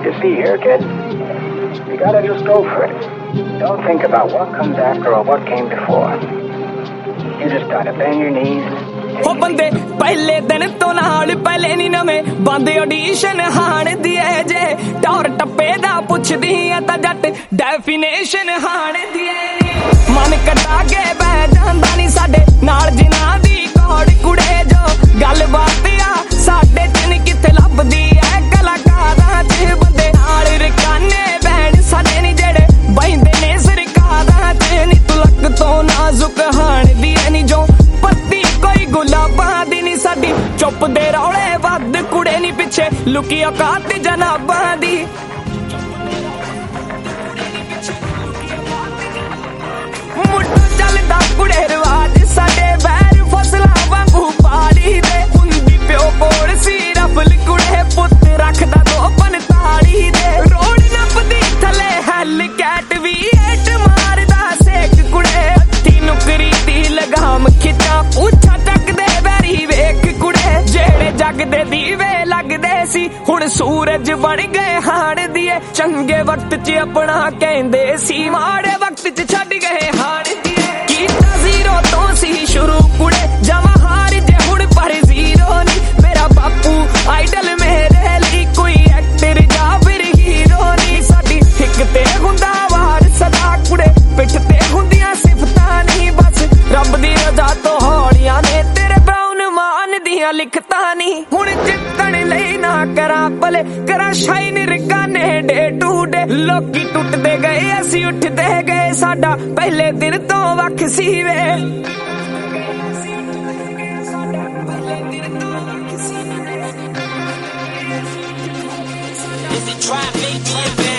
You see here, kid? You gotta just go for it. Don't think about what comes after or what came before. You just gotta bend your knees. हो बंदे पहले दिन तो नाल पहले नी नवे बंद ऑडिशन हाण दी है जे टौर टप्पे दा पुछदी है ता जट डेफिनेशन हाण दी है मन कटा के बह जांदा नी साडे नाल जिन्हां दी कौड़ कुड़े जो गल बात आ साडे च नी किथे लभदी है कलाकारां च बंदे नाल रकाने बहन साडे नी जेड़े बहिंदे ने सरकारां च नी तू लक तो नाजुक हाण दी है नी जो पत्ती कोई गुलाबां दी नी साडी चुप दे रौले वध कुड़े नी पिछे लुकी औकात जनाबां दी मुट्ठो चलदा कुड़े रवाज साडे बैर फसलां वांगू पाड़ी दे हुंदी प्यो कोल सी रफल कुड़े पुत्त रखदा दो 45 दे रोड नपदी थले हैल कैट भी हेट मारदा सेक कुड़े हत्थी नुकरी दी लगाम खिचा पूछा टकदे बैरी वेख कुड़े जेड़े जग दे दीवे लगदे सी हुण सूरज बन गए हाण दिए चंगे वक्त च अपना कहंदे सी माड़े वक्त च छड्ड गए हाण दिए कीता जीरो तो सी शुरू कुड़े जमा हार जे हुण पर जीरो नी मेरा बापू आइडल मेरे लिए कोई एक्टर या फिर हीरो नी साडी हिक ते हुंदा वार सदा कुड़े पिठ ते हुंदियां सिफतां नहीं बस रब दी रजा तो हौड़ियां ने तेरे ब्राउन मान दियां लिखतां नी हुण जितण लई ना करा भले करा शाइन रकाने डे टू डे लोकी टुटदे गए असी उठदे गए साडा पहले दिन तो वख सी वे Is it trap, baby?